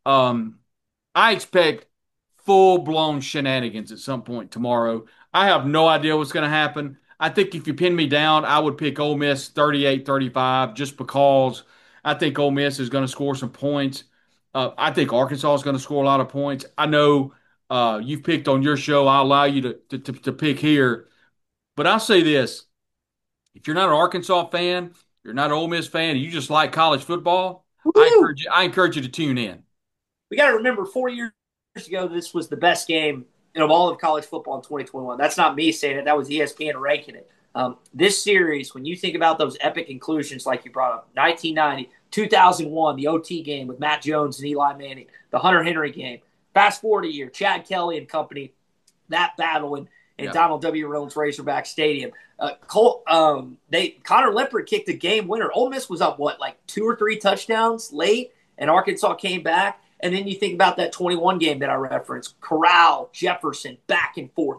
I expect full-blown shenanigans at some point tomorrow. I have no idea what's going to happen. I think if you pin me down, I would pick Ole Miss 38-35 just because I think Ole Miss is going to score some points. I think Arkansas is going to score a lot of points. I know you've picked on your show. I'll allow you to pick here. But I'll say this. If you're not an Arkansas fan, you're not an Ole Miss fan, and you just like college football, I encourage you to tune in. We got to remember 4 years ago, this was the best game of all of college football in 2021. That's not me saying it. That was ESPN ranking it. This series, when you think about those epic inclusions like you brought up, 1990, 2001, the OT game with Matt Jones and Eli Manning, the Hunter Henry game. Fast forward a year, Chad Kelly and company, that battle in Donald W. Reynolds Razorback Stadium. Connor Lippert kicked a game winner. Ole Miss was up, 2 or 3 touchdowns late, and Arkansas came back. And then you think about that 21 game that I referenced. Corral, Jefferson, back and forth.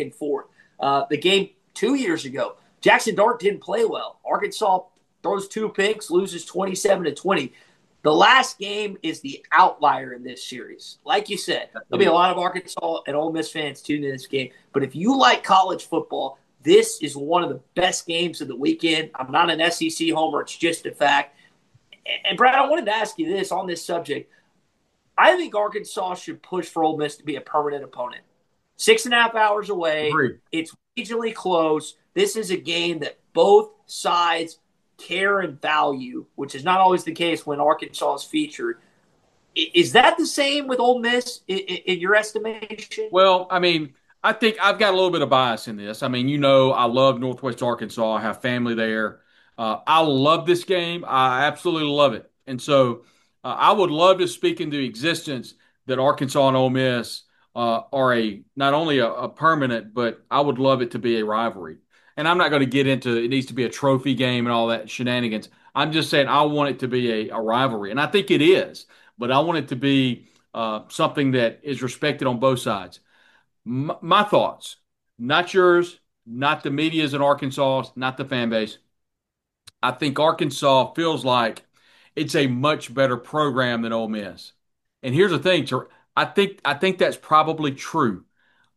The game 2 years ago, Jackson Dart didn't play well. Arkansas throws 2 picks, loses 27-20. The last game is the outlier in this series. Like you said, there'll be a lot of Arkansas and Ole Miss fans tuning in this game. But if you like college football, this is one of the best games of the weekend. I'm not an SEC homer. It's just a fact. And, Brad, I wanted to ask you this on this subject. I think Arkansas should push for Ole Miss to be a permanent opponent. 6.5 hours away. Agreed. It's regionally close. This is a game that both sides care and value, which is not always the case when Arkansas is featured. Is that the same with Ole Miss in your estimation? Well, I mean, I think I've got a little bit of bias in this. I mean, I love Northwest Arkansas. I have family there. I love this game. I absolutely love it. And so I would love to speak into existence that Arkansas and Ole Miss are not only a permanent, but I would love it to be a rivalry. And I'm not going to get into it needs to be a trophy game and all that shenanigans. I'm just saying I want it to be a rivalry. And I think it is, but I want it to be something that is respected on both sides. My thoughts, not yours, not the media's in Arkansas, not the fan base. I think Arkansas feels like it's a much better program than Ole Miss. And here's the thing, I think that's probably true.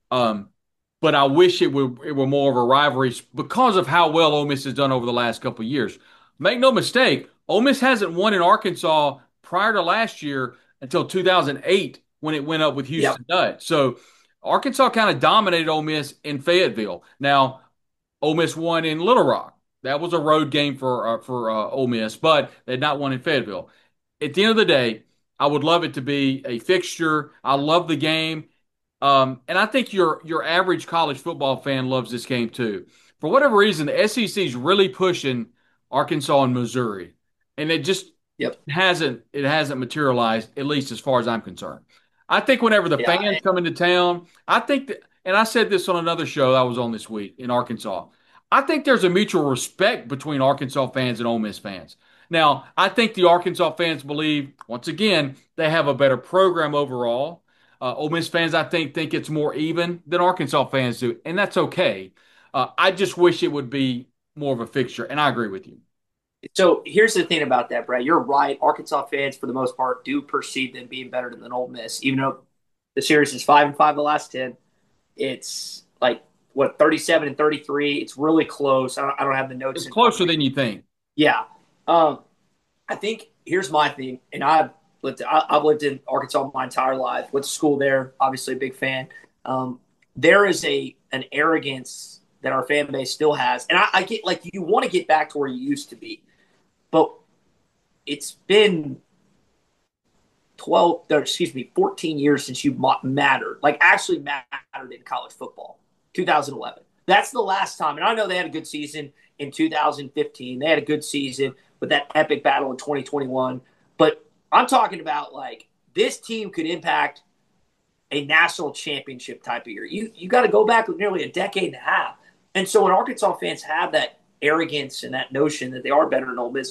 But I wish it were more of a rivalry because of how well Ole Miss has done over the last couple of years. Make no mistake, Ole Miss hasn't won in Arkansas prior to last year until 2008 when it went up with Houston Nutt. So Arkansas kind of dominated Ole Miss in Fayetteville. Now, Ole Miss won in Little Rock. That was a road game for Ole Miss, but they had not won in Fayetteville. At the end of the day, I would love it to be a fixture. I love the game. And I think your average college football fan loves this game too. For whatever reason, the SEC is really pushing Arkansas and Missouri, and it just hasn't materialized, at least as far as I'm concerned. I think whenever the fans come into town, I think that, and I said this on another show I was on this week in Arkansas, I think there's a mutual respect between Arkansas fans and Ole Miss fans. Now, I think the Arkansas fans believe, once again, they have a better program overall. Ole Miss fans, I think it's more even than Arkansas fans do, and that's okay. I just wish it would be more of a fixture, and I agree with you. So here's the thing about that, Brad. You're right. Arkansas fans, for the most part, do perceive them being better than Ole Miss, even though the series is 5-5 the last 10. It's 37-33. It's really close. I don't have the notes. It's closer than you think. Yeah. I think here's my thing, and I've lived in Arkansas my entire life. Went to school there. Obviously, a big fan. There is an arrogance that our fan base still has, and I get you want to get back to where you used to be, but it's been 14 years since you mattered, actually mattered in college football. 2011. That's the last time, and I know they had a good season in 2015. They had a good season with that epic battle in 2021, but I'm talking about this team could impact a national championship type of year. You got to go back nearly a decade and a half. And so when Arkansas fans have that arrogance and that notion that they are better than Ole Miss,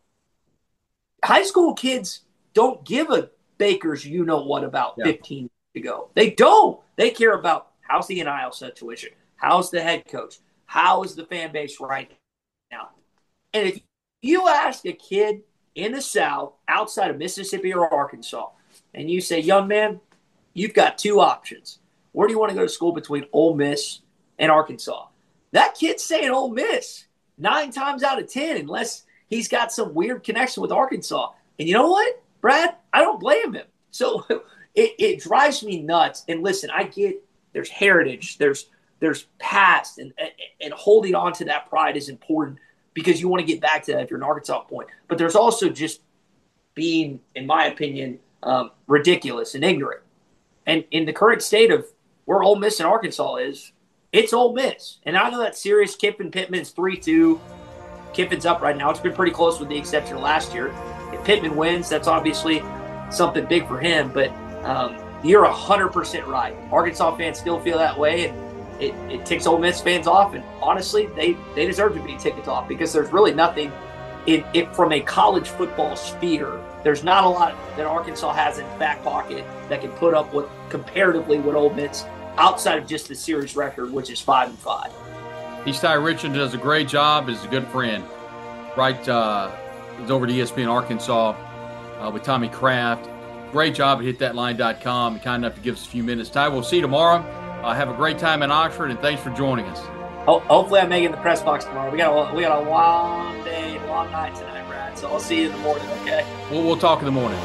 high school kids don't give a Baker's you-know-what about 15 years to go. They don't. They care about how's the NIL situation, how's the head coach, how is the fan base right now. And if you ask a kid in the South, outside of Mississippi or Arkansas, and you say, young man, you've got two options. Where do you want to go to school between Ole Miss and Arkansas? That kid's saying Ole Miss 9 times out of 10, unless he's got some weird connection with Arkansas. And you know what, Brad? I don't blame him. So it drives me nuts. And listen, I get there's heritage, there's past, and holding on to that pride is important because you want to get back to that if you're an Arkansas point. But there's also just being, in my opinion, ridiculous and ignorant. And in the current state of where Ole Miss and Arkansas is, it's Ole Miss. And I know that's serious. Kiffin Pittman's 3-2. Kiffin's up right now. It's been pretty close with the exception of last year. If Pittman wins, that's obviously something big for him. But you're 100% right. Arkansas fans still feel that way, and it ticks Ole Miss fans off. And honestly, they deserve to be ticked off because there's really nothing from a college football sphere. There's not a lot that Arkansas has in its back pocket that can put up with comparatively what Ole Miss, outside of just the series record, which is 5-5. Ty Richardson does a great job. Is a good friend. Right, he's over at ESPN Arkansas with Tommy Kraft. Great job at hitthatline.com. Kind enough to give us a few minutes. Ty, we'll see you tomorrow. Have a great time in Oxford, and thanks for joining us. Hopefully, I'm making the press box tomorrow. We got a long day, long night tonight, Brad. So I'll see you in the morning. Okay. We'll talk in the morning.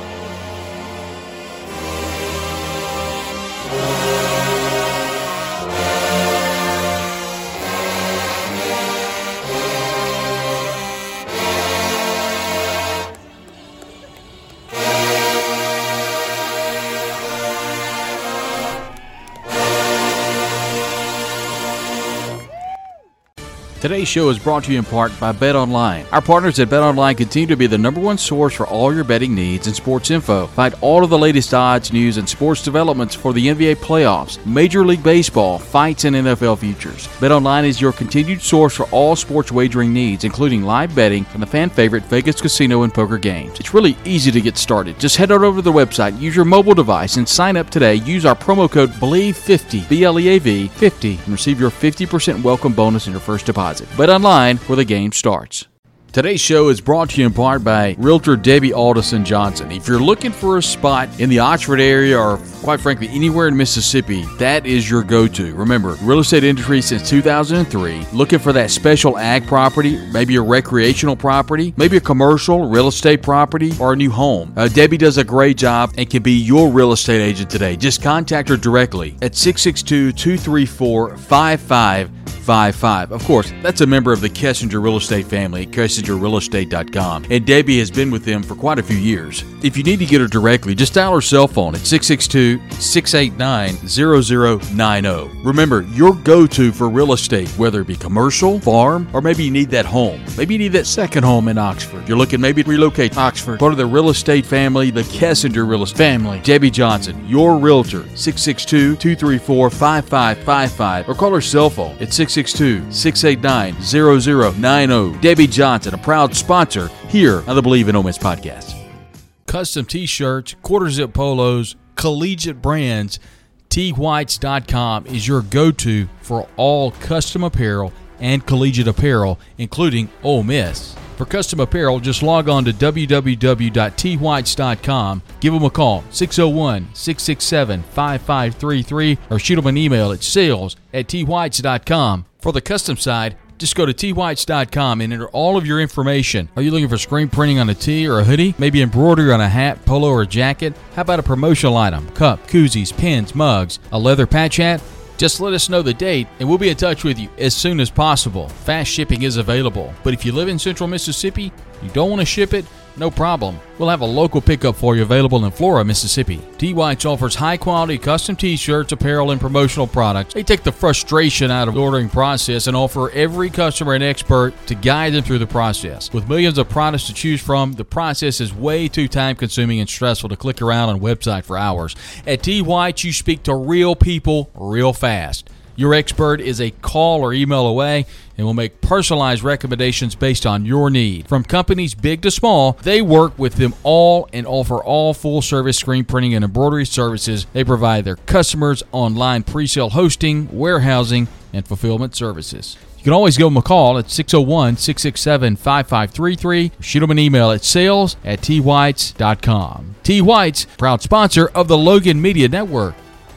Today's show is brought to you in part by BetOnline. Our partners at BetOnline continue to be the #1 source for all your betting needs and sports info. Find all of the latest odds, news, and sports developments for the NBA playoffs, Major League Baseball, fights, and NFL futures. BetOnline is your continued source for all sports wagering needs, including live betting and the fan favorite Vegas casino and poker games. It's really easy to get started. Just head on over to the website, use your mobile device, and sign up today. Use our promo code BLEAV50, BLEAV 50, and receive your 50% welcome bonus in your first deposit. BetOnline, where the game starts. Today's show is brought to you in part by Realtor Debbie Alderson Johnson. If you're looking for a spot in the Oxford area or, quite frankly, anywhere in Mississippi, that is your go-to. Remember, real estate industry since 2003. Looking for that special ag property, maybe a recreational property, maybe a commercial real estate property, or a new home. Debbie does a great job and can be your real estate agent today. Just contact her directly at 662-234-5555. Of course, that's a member of the Kessinger Real Estate family at KessingerRealEstate.com. And Debbie has been with them for quite a few years. If you need to get her directly, just dial her cell phone at 662-689-0090. Remember, your go-to for real estate, whether it be commercial, farm, or maybe you need that home. Maybe you need that second home in Oxford. You're looking maybe to relocate to Oxford. Part of the real estate family, the Kessinger Real Estate family. Debbie Johnson, your realtor, 662-234-5555. Or call her cell phone at 662-689-0090. Debbie Johnson, a proud sponsor here on the Believe in Ole Miss podcast. Custom t-shirts, quarter-zip polos, collegiate brands, TWhites.com is your go-to for all custom apparel and collegiate apparel, including Ole Miss. For custom apparel, just log on to www.twhites.com. Give them a call, 601-667-5533, or shoot them an email at sales@twhites.com. For the custom side, just go to twhites.com and enter all of your information. Are you looking for screen printing on a tee or a hoodie? Maybe embroidery on a hat, polo, or a jacket? How about a promotional item? Cup, koozies, pins, mugs, a leather patch hat? Just let us know the date and we'll be in touch with you as soon as possible. Fast shipping is available, but if you live in Central Mississippi, you don't want to ship it, no problem. We'll have a local pickup for you available in Flora, Mississippi. T-Whites offers high-quality custom T-shirts, apparel, and promotional products. They take the frustration out of the ordering process and offer every customer an expert to guide them through the process. With millions of products to choose from, the process is way too time-consuming and stressful to click around on a website for hours. At T-Whites, you speak to real people real fast. Your expert is a call or email away and will make personalized recommendations based on your need. From companies big to small, they work with them all and offer all full-service screen printing and embroidery services. They provide their customers online pre-sale hosting, warehousing, and fulfillment services. You can always give them a call at 601-667-5533. Shoot them an email at sales@twhites.com. T. Whites, proud sponsor of the Logan Media Network.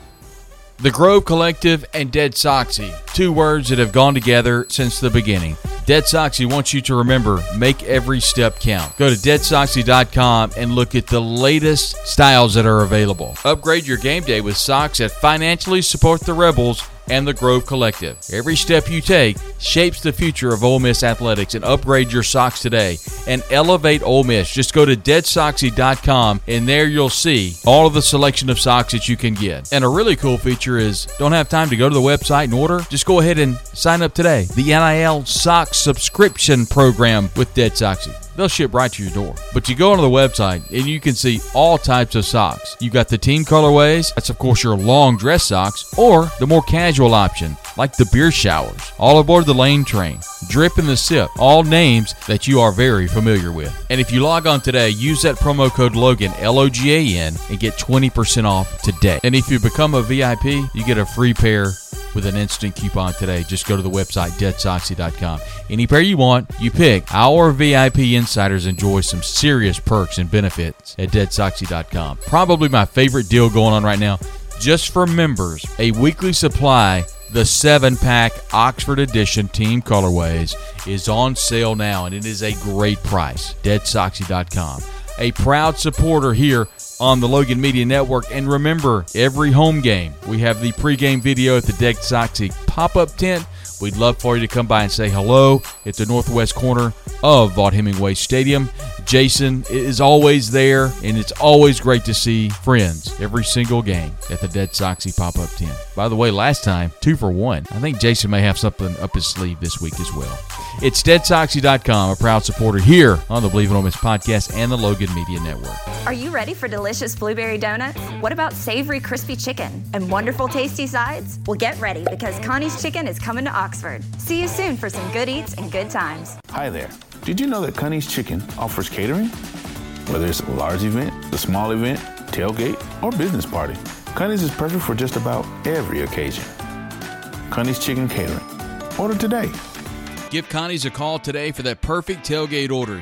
The Grove Collective and Dead Soxy, two words that have gone together since the beginning. Dead Soxy wants you to remember, make every step count. Go to deadsoxy.com and look at the latest styles that are available. Upgrade your game day with socks that financially support the Rebels and the Grove Collective. Every step you take shapes the future of Ole Miss athletics, and upgrade your socks today and elevate Ole Miss. Just go to deadsoxy.com and there you'll see all of the selection of socks that you can get. And a really cool feature is, don't have time to go to the website and order? Just go ahead and sign up today. The NIL Sock Subscription Program with Dead Soxy. They'll ship right to your door. But you go onto the website and you can see all types of socks. You got the team colorways, that's of course your long dress socks, or the more casual option, like the beer showers. All aboard the Lane Train, Drip and the Sip, all names that you are very familiar with. And if you log on today, use that promo code Logan, Logan, and get 20% off today. And if you become a VIP, you get a free pair with an instant coupon today. Just go to the website, deadsoxy.com. Any pair you want, you pick. Our VIP insiders enjoy some serious perks and benefits at deadsoxy.com. Probably my favorite deal going on right now, just for members, a weekly supply, the 7-pack Oxford Edition Team Colorways is on sale now, and it is a great price. deadsoxy.com. A proud supporter here on the Logan Media Network. And remember, every home game, we have the pregame video at the Dead Soxy pop-up tent. We'd love for you to come by and say hello at the northwest corner of Vaught-Hemingway Stadium. Jason is always there, and it's always great to see friends every single game at the Dead Soxy pop-up tent. By the way, last time, 2 for 1. I think Jason may have something up his sleeve this week as well. It's deadsoxy.com, a proud supporter here on the Believe in Ole Miss podcast and the Logan Media Network. Are you ready for delicious blueberry donuts? What about savory crispy chicken and wonderful tasty sides? Well, get ready, because Connie's Chicken is coming to Oxford. See you soon for some good eats and good times. Hi there. Did you know that Connie's Chicken offers catering? Whether it's a large event, a small event, tailgate, or business party, Connie's is perfect for just about every occasion. Connie's Chicken Catering. Order today. Give Connie's a call today for that perfect tailgate order,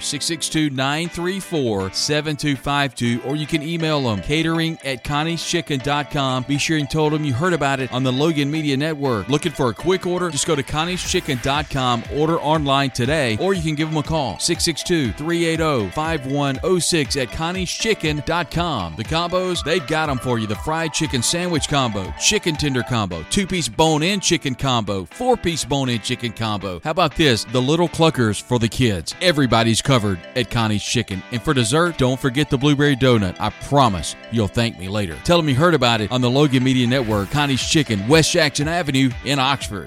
662-934-7252, or you can email them, catering@connieschicken.com. Be sure and tell them you heard about it on the Logan Media Network. Looking for a quick order? Just go to connieschicken.com, order online today, or you can give them a call, 662-380-5106 at connieschicken.com. The combos, they've got them for you. The fried chicken sandwich combo, chicken tender combo, 2-piece bone-in chicken combo, 4-piece bone-in chicken combo. How about this? The little cluckers for the kids. Everybody's covered at Connie's Chicken. And for dessert, don't forget the blueberry donut. I promise you'll thank me later. Tell them you heard about it on the Logan Media Network. Connie's Chicken, West Jackson Avenue in Oxford.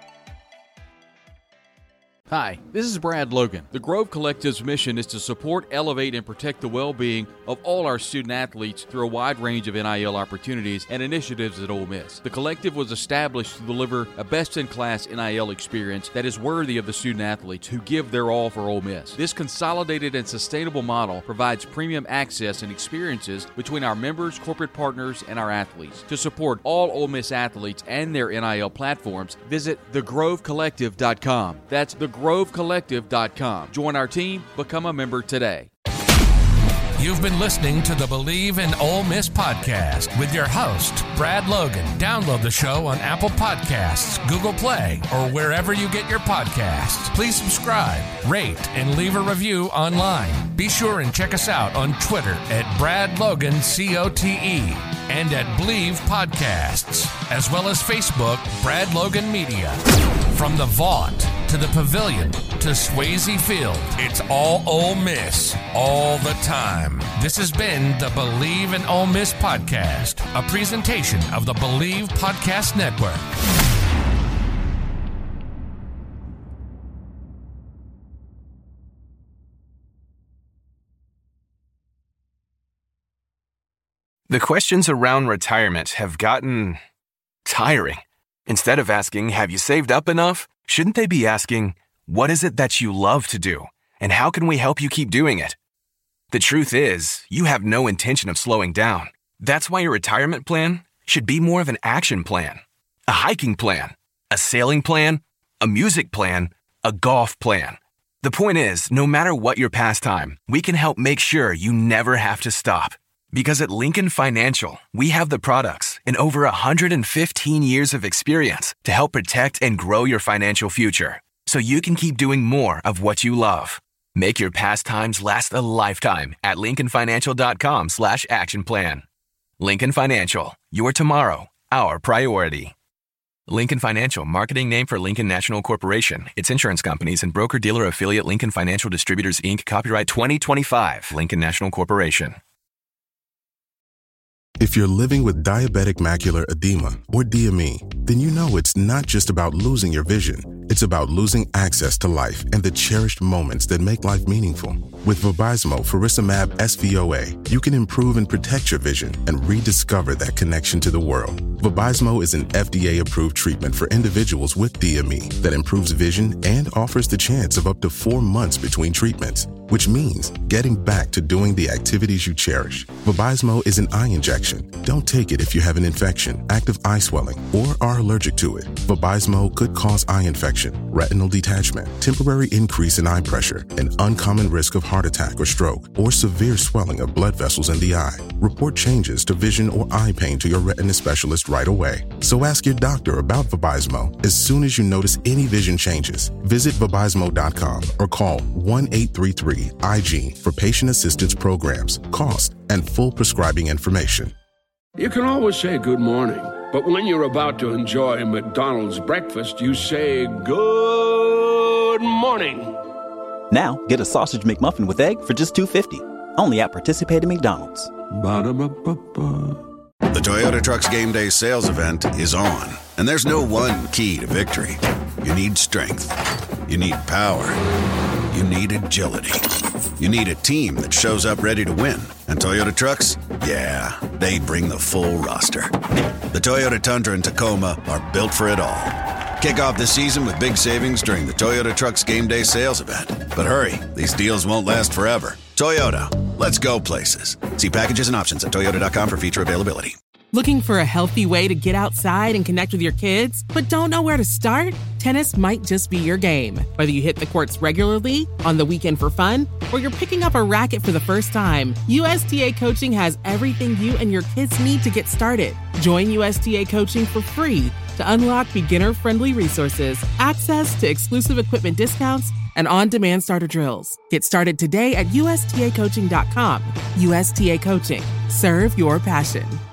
Hi, this is Brad Logan. The Grove Collective's mission is to support, elevate, and protect the well-being of all our student athletes through a wide range of NIL opportunities and initiatives at Ole Miss. The collective was established to deliver a best-in-class NIL experience that is worthy of the student athletes who give their all for Ole Miss. This consolidated and sustainable model provides premium access and experiences between our members, corporate partners, and our athletes. To support all Ole Miss athletes and their NIL platforms, visit thegrovecollective.com. That's thegrovecollective.com. Join our team, become a member today. You've been listening to the Believe in Ole Miss podcast with your host, Brad Logan. Download the show on Apple Podcasts, Google Play, or wherever you get your podcasts. Please subscribe, rate, and leave a review online. Be sure and check us out on Twitter at BradLoganCote and at Believe Podcasts, as well as Facebook, Brad Logan Media. From the Vaught to the Pavilion to Swayze Field, it's all Ole Miss all the time. This has been the Believe in Ole Miss podcast, a presentation of the Believe Podcast Network. The questions around retirement have gotten tiring. Instead of asking, have you saved up enough? Shouldn't they be asking, what is it that you love to do? And how can we help you keep doing it? The truth is, you have no intention of slowing down. That's why your retirement plan should be more of an action plan. A hiking plan, a sailing plan, a music plan, a golf plan. The point is, no matter what your pastime, we can help make sure you never have to stop. Because at Lincoln Financial, we have the products and over 115 years of experience to help protect and grow your financial future, so you can keep doing more of what you love. Make your pastimes last a lifetime at lincolnfinancial.com/action plan. Lincoln Financial, your tomorrow, our priority. Lincoln Financial, marketing name for Lincoln National Corporation, its insurance companies, and broker-dealer affiliate Lincoln Financial Distributors, Inc., copyright 2025, Lincoln National Corporation. If you're living with diabetic macular edema, or DME, then you know it's not just about losing your vision. It's about losing access to life and the cherished moments that make life meaningful. With Vabysmo Faricimab SVOA, you can improve and protect your vision and rediscover that connection to the world. Vabysmo is an FDA-approved treatment for individuals with DME that improves vision and offers the chance of up to 4 months between treatments, which means getting back to doing the activities you cherish. Vabysmo is an eye injection. Don't take it if you have an infection, active eye swelling, or are allergic to it. Vabysmo could cause eye infection, retinal detachment, temporary increase in eye pressure, an uncommon risk of heart attack or stroke, or severe swelling of blood vessels in the eye. Report changes to vision or eye pain to your retina specialist right away. So ask your doctor about Vabysmo as soon as you notice any vision changes. Visit Vabysmo.com or call 1-833-IG for patient assistance programs, cost, and full prescribing information. You can always say good morning, but when you're about to enjoy McDonald's breakfast, you say good morning. Now, get a sausage McMuffin with egg for just $2.50. Only at participating McDonald's. Ba-da-ba-ba-ba. The Toyota Trucks Game Day sales event is on, and there's no one key to victory. You need strength. You need power. You need agility. You need a team that shows up ready to win. And Toyota Trucks? Yeah, they bring the full roster. The Toyota Tundra and Tacoma are built for it all. Kick off the season with big savings during the Toyota Trucks Game Day sales event. But hurry, these deals won't last forever. Toyota, let's go places. See packages and options at toyota.com for feature availability. Looking for a healthy way to get outside and connect with your kids, but don't know where to start? Tennis might just be your game. Whether you hit the courts regularly, on the weekend for fun, or you're picking up a racket for the first time, USTA Coaching has everything you and your kids need to get started. Join USTA Coaching for free to unlock beginner-friendly resources, access to exclusive equipment discounts, and on-demand starter drills. Get started today at USTAcoaching.com. USTA Coaching. Serve your passion.